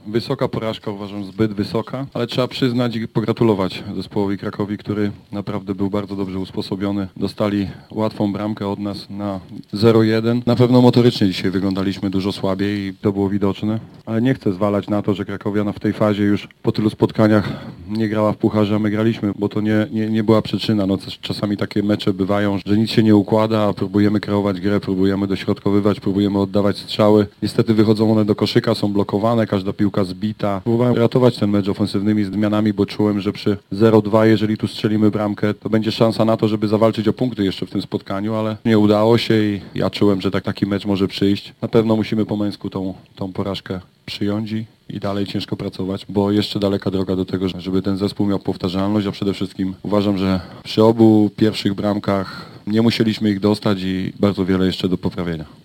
Wysoka porażka, uważam, zbyt wysoka, ale trzeba przyznać i pogratulować zespołowi Krakowi, który naprawdę był bardzo dobrze usposobiony. Dostali łatwą bramkę od nas na 0-1. Na pewno motorycznie dzisiaj wyglądaliśmy dużo słabiej i to było widoczne, ale nie chcę zwalać na to, że Krakowiana w tej fazie już po tylu spotkaniach nie grała w pucharze, a my graliśmy, bo to nie była przyczyna. No, czasami takie mecze bywają, że nic się nie układa, a próbujemy kreować grę, próbujemy dośrodkowywać, próbujemy oddawać strzały. Niestety wychodzą one do koszyka, są blokowane, każda piłka zbita. Próbowałem ratować ten mecz ofensywnymi zmianami, bo czułem, że przy 0-2, jeżeli tu strzelimy bramkę, to będzie szansa na to, żeby zawalczyć o punkty jeszcze w tym spotkaniu, ale nie udało się i ja czułem, że taki mecz może przyjść. Na pewno musimy po męsku tą porażkę przyjąć i dalej ciężko pracować, bo jeszcze daleka droga do tego, żeby ten zespół miał powtarzalność, a przede wszystkim uważam, że przy obu pierwszych bramkach nie musieliśmy ich dostać i bardzo wiele jeszcze do poprawienia.